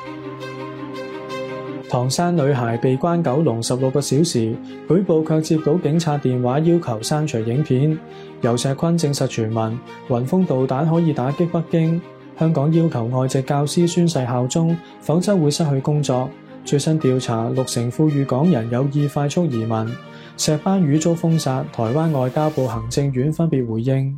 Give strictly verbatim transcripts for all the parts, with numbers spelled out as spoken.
唐山女孩被關九龍十六個小時，舉報卻接到警察電話要求刪除影片。游錫堃證實傳聞，雲峰導彈可以打擊北京。香港要求外籍教師宣誓效忠，否則會失去工作。最新調查，六成富裕港人有意快速移民。石斑魚遭封殺，台灣外交部行政院分別回應。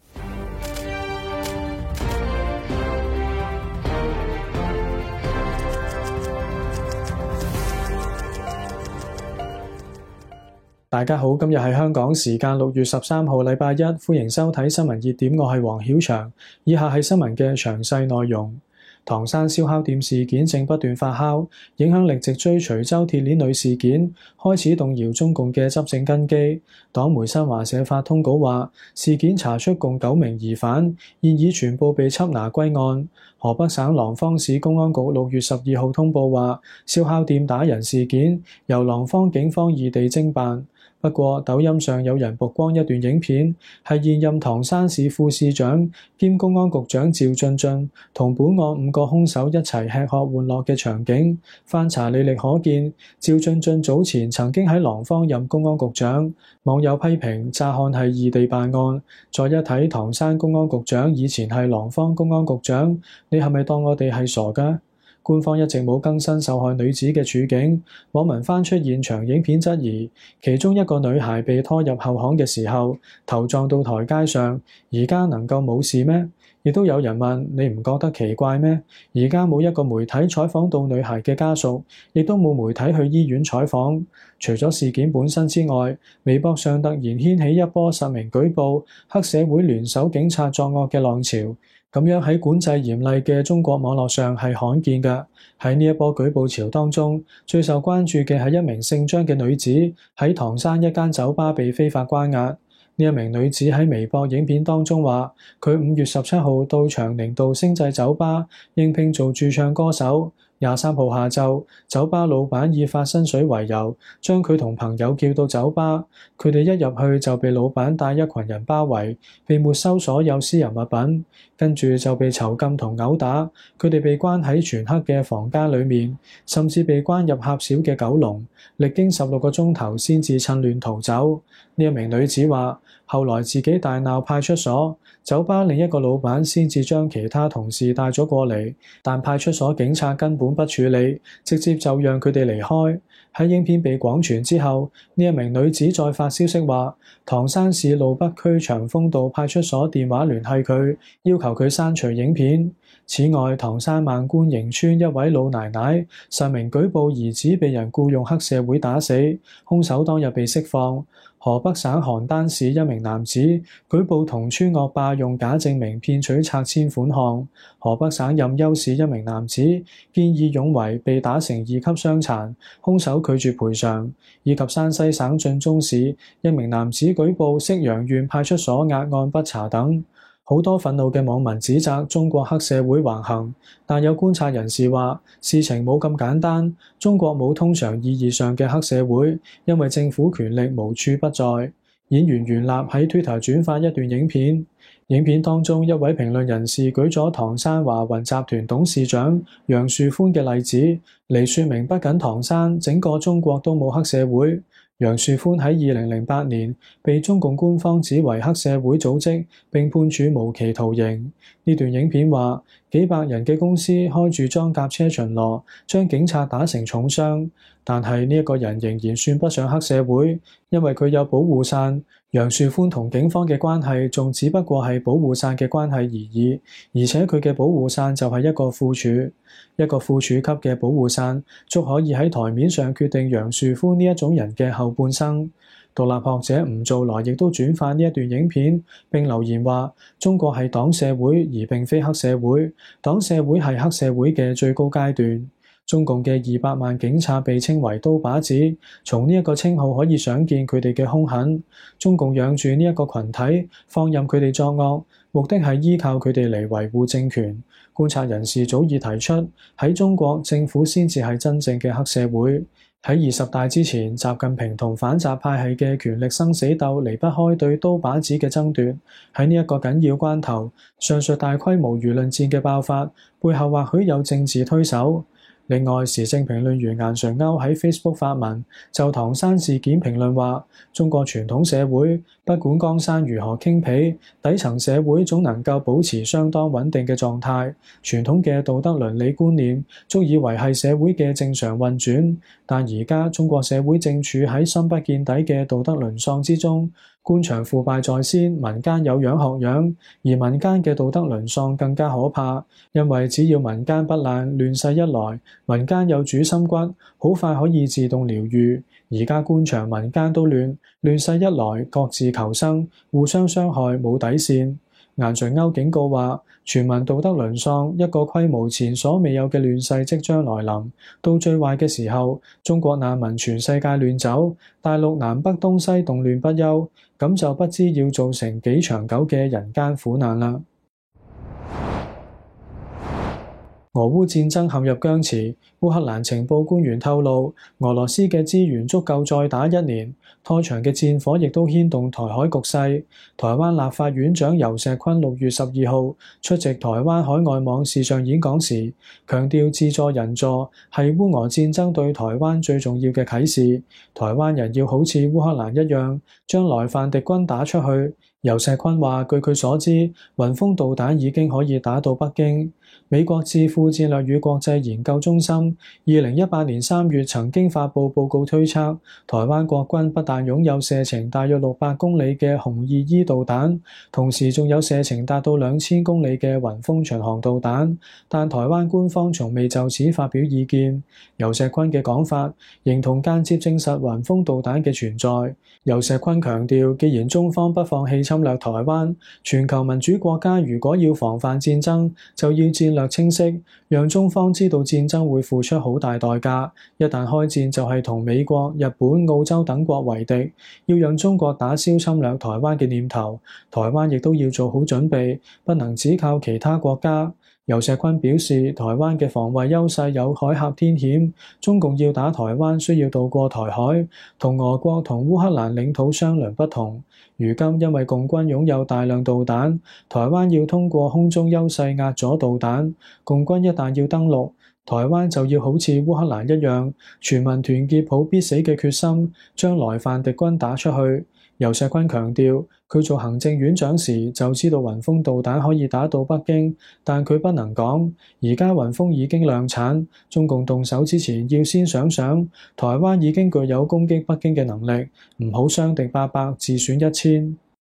大家好，今日係香港時間六月十三號禮拜一，歡迎收睇新聞熱點，我係黃曉翔。以下係新聞嘅詳細內容。唐山燒烤店事件正不斷發酵，影響力直追隨州鐵鏈女事件，開始動搖中共嘅執政根基。黨媒新華社發通稿話，事件查出共九名疑犯，現已全部被緝拿歸案。河北省廊坊市公安局六月十二號通報話，燒烤店打人事件由廊坊警方異地偵辦。不過，抖音上有人曝光一段影片，係現任唐山市副市長兼公安局長趙俊俊同本案五個兇手一齊吃喝玩樂嘅場景。翻查履歷可見，趙俊俊早前曾經喺廊坊任公安局長。網友批評乍看係異地辦案，再一睇唐山公安局長以前係廊坊公安局長，你係咪當我哋係傻㗎？官方一直冇更新受害女子嘅處境，網民翻出現場影片質疑，其中一個女孩被拖入後巷嘅時候，頭撞到台階上，而家能夠冇事咩？亦都有人問，你唔覺得奇怪咩？而家冇一個媒體採訪到女孩嘅家屬，亦都冇媒體去醫院採訪。除咗事件本身之外，微博上突然掀起一波實名舉報黑社會聯手警察作惡嘅浪潮。咁樣喺管制嚴厲嘅中國網絡上係罕見嘅。喺呢一波舉報潮當中，最受關注嘅係一名姓張嘅女子喺唐山一間酒吧被非法關押。呢一名女子喺微博影片當中話，佢五月十七號到長寧道星際酒吧應聘做駐唱歌手。廿三號下晝，酒吧老闆以發薪水為由，將佢同朋友叫到酒吧。佢哋一入去就被老闆帶一群人包圍，被沒收所有私人物品，跟住就被囚禁同毆打。佢哋被關喺全黑嘅房間裏面，甚至被關入狹小嘅狗籠，歷經十六個鐘頭先至趁亂逃走。呢一名女子話，後來自己大鬧派出所，酒吧另一個老闆先至將其他同事帶咗過嚟，但派出所警察根本不處理，直接就讓佢哋離開。喺影片被廣傳之後，呢一名女子再發消息話，唐山市路北區長豐道派出所電話聯繫佢，要求佢刪除影片。此外，唐山萬官營村一位老奶奶實名舉報兒子被人僱用黑社會打死，兇手當日被釋放。河北省邯鄲市一名男子舉報同村惡霸用假證明騙取拆遷款項。河北省任丘市一名男子見義勇為被打成二級傷殘，兇手拒絕賠償。以及山西省晉中市一名男子舉報釋陽縣派出所押案不查等。好多憤怒嘅網民指責中國黑社會橫行，但有觀察人士話，事情冇咁簡單。中國冇通常意義上嘅黑社會，因為政府權力無處不在。演員袁立喺 Twitter 轉發一段影片，影片當中一位評論人士舉咗唐山華雲集團董事長楊樹寬嘅例子嚟說明，不僅唐山，整個中國都冇黑社會。楊樹寬喺二零零八年被中共官方指為黑社會組織，並判處無期徒刑。呢段影片話，幾百人嘅公司開住裝甲車巡邏，將警察打成重傷。但係呢一個人仍然算不上黑社會，因為佢有保護傘。楊樹寬同警方嘅關係仲只不過係保護傘嘅關係而已，而且佢嘅保護傘就係一個副處，一個副處級嘅保護傘，足可以喺台面上決定楊樹寬呢一種人嘅後半生。獨立學者吳造來亦都轉發呢一段影片，並留言話：中國係黨社會而並非黑社會，黨社會係黑社會嘅最高階段。中共嘅二百萬警察被稱為刀把子，從呢一個稱號可以想見佢哋嘅兇狠。中共養住呢一個群體，放任佢哋作惡，目的係依靠佢哋嚟維護政權。觀察人士早已提出，喺中國政府先至係真正嘅黑社會。 喺二十大之前，習近平同反習派系嘅權力生死鬥離不開對刀把子嘅爭奪。喺呢一個緊要關頭，上述大規模輿論戰嘅爆發，背後或許有政治推手。另外，時政評論員顏純鈎喺 Facebook 發文，就唐山事件評論話：中國傳統社會不管江山如何傾沛，底層社會總能夠保持相當穩定嘅狀態。傳統嘅道德倫理觀念足以維繫社會嘅正常運轉，但而家中國社會正處喺深不見底嘅道德淪喪之中。官場腐敗在先，民間有樣學樣，而民間嘅道德淪喪更加可怕，因為只要民間不爛，亂世一來，民間有主心骨，好快可以自動療愈。而家官場民間都亂，亂世一來，各自求生，互相傷害，冇底線。顏純鈎警告話：全民道德淪喪，一個規模前所未有嘅亂世即將來臨。到最壞嘅時候，中國難民全世界亂走，大陸南北東西動亂不休，咁就不知要造成幾長久嘅人間苦難啦。俄烏戰爭陷入僵持，烏克蘭情報官員透露，俄羅斯嘅資源足夠再打一年，拖長嘅戰火亦都牽動台海局勢。台灣立法院長游錫堃六月十二號出席台灣海外網視像演講時，強調自助人助係烏俄戰爭對台灣最重要嘅啟示。台灣人要好似烏克蘭一樣，將來犯敵軍打出去。游錫堃話：據佢所知，雲鋒導彈已經可以打到北京。美國智庫戰略與國際研究中心二零一八年三月曾經發布報告推測，台灣國軍不但擁有射程大約六百公里嘅紅二 E 導彈，同時仲有射程達到兩千公里嘅雲鋒巡航導彈，但台灣官方從未就此發表意見。游錫堃嘅講法，認同間接證實雲鋒導彈嘅存在。游錫堃強調，既然中方不放棄侵略台灣，全球民主國家如果要防範戰爭，就要戰略清晰，讓中方知道戰爭會付出好大代價，一旦開戰就係同美國、日本、澳洲等國為敵，要讓中國打消侵略台灣嘅念頭，台灣亦都要做好準備，不能只靠其他國家。游錫堃表示，台灣嘅防衛優勢有海峽天險，中共要打台灣需要渡過台海，同俄國同烏克蘭領土相鄰不同。如今因為共軍擁有大量導彈，台灣要通過空中優勢壓阻導彈，共軍一旦要登陸，台灣就要好似烏克蘭一樣，全民團結抱必死嘅決心，將來犯敵軍打出去。游錫堃強調，佢做行政院長時就知道雲鋒導彈可以打到北京，但佢不能講，而家雲鋒已經量產，中共動手之前要先想想，台灣已經具有攻擊北京嘅能力，唔好傷敵八百，自損一千。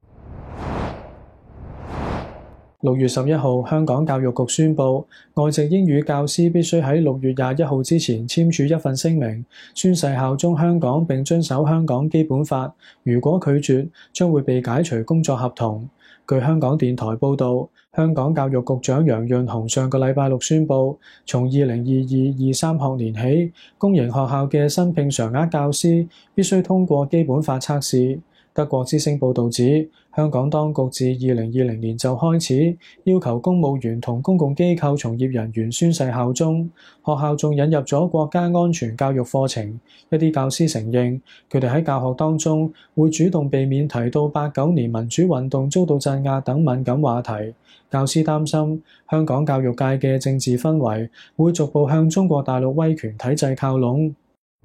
六月十一號，香港教育局宣布，外籍英語教師必須喺六月廿一號之前簽署一份聲明，宣誓效忠香港並遵守香港基本法。如果拒絕，將會被解除工作合同。據香港電台報導，香港教育局長楊潤雄上個禮拜六宣布，從二零二二二三學年起，公營學校嘅新聘常額教師必須通過基本法測試。德國之聲報導指，香港當局自二零二零年就開始要求公務員同公共機構從業人員宣誓效忠，學校仲引入咗國家安全教育課程。一啲教師承認，佢哋喺教學當中會主動避免提到八九年民主運動遭到鎮壓等敏感話題。教師擔心香港教育界嘅政治氛圍會逐步向中國大陸威權體制靠攏。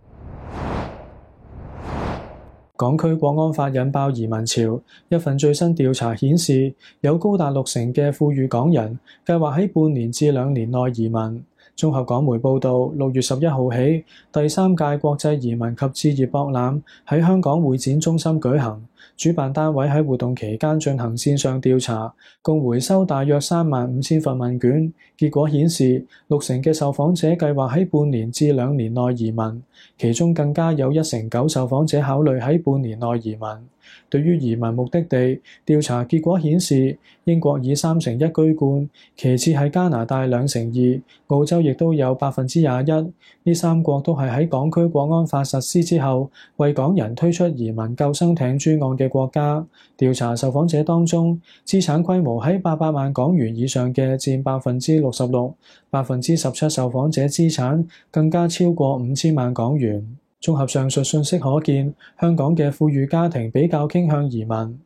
港區國安法引爆移民潮，一份最新調查顯示，有高達六成嘅富裕港人計劃喺半年至兩年內移民。綜合港媒報導，六月十一號起，第三屆國際移民及置業博覽喺香港會展中心舉行。主辦單位喺活動期間進行線上調查，共回收大約三萬五千份問卷。結果顯示，六成嘅受訪者計劃喺半年至兩年內移民，其中更加有一成九受訪者考慮喺半年內移民。對於移民目的地，調查結果顯示，英國以三成一居冠，其次係加拿大兩成二，澳洲亦都有百分之廿一。呢三國都係喺港區國安法實施之後，為港人推出移民救生艇專案嘅國家。調查受訪者當中，資產規模喺八百萬港元以上嘅佔百分之六十六，百分之十七受訪者資產更加超過五千萬港元。 綜合上述信息可見，香港嘅富裕家庭比較傾向移民。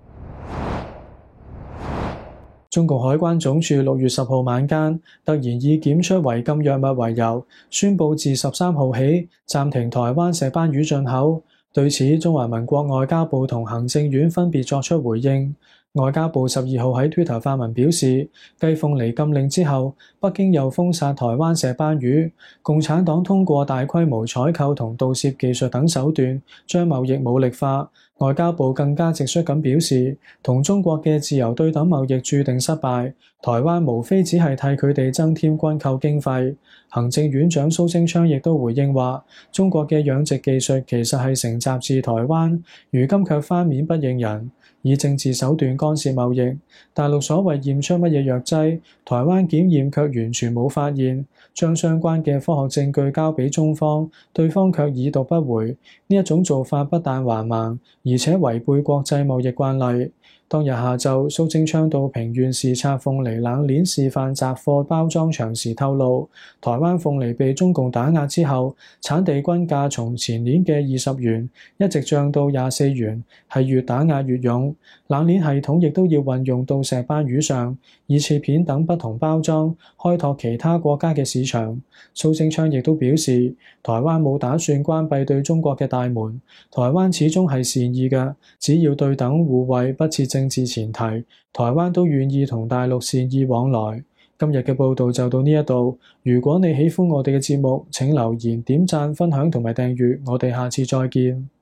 中共海關總署六月十號晚間突然以檢出違禁藥物為由，宣布自十三號起暫停台灣石斑魚進口。對此，中華民國外交部同行政院分別作出回應。外交部十二號喺 Twitter 發文表示，繼鳳梨禁令之後，北京又封殺台灣石斑魚。共產黨通過大規模採購同盜竊技術等手段，將貿易武力化。外交部更加直率咁表示，同中國嘅自由對等貿易注定失敗，台灣無非只係替佢哋增添軍購經費。行政院長蘇貞昌亦都回應話，中國嘅養殖技術其實係承襲自台灣，如今卻翻面不認人，以政治手段干涉貿易。大陸所謂驗出乜嘢藥劑，台灣檢驗卻完全冇發現，將相關嘅科學證據交俾中方，對方卻已讀不回。呢一種做法不但橫蠻，而且違背國際貿易慣例。當日下晝，蘇貞昌到平縣視察鳳梨冷鏈示範雜貨包裝場時透露，台灣鳳梨被中共打壓之後，產地均價從前年嘅二十元一直漲到廿四元，係越打壓越勇。冷鏈系統亦都要運用到石斑魚上，以切片等不同包裝，開拓其他國家嘅市場。蘇貞昌亦都表示，台灣冇打算關閉對中國嘅大門，台灣始終係善意嘅，只要對等互惠，不設政治前提，台灣都願意同大陸善意往來。今日嘅報道就到呢一度，如果你喜歡我哋嘅節目，請留言、點讚、分享同埋訂閱，我哋下次再見。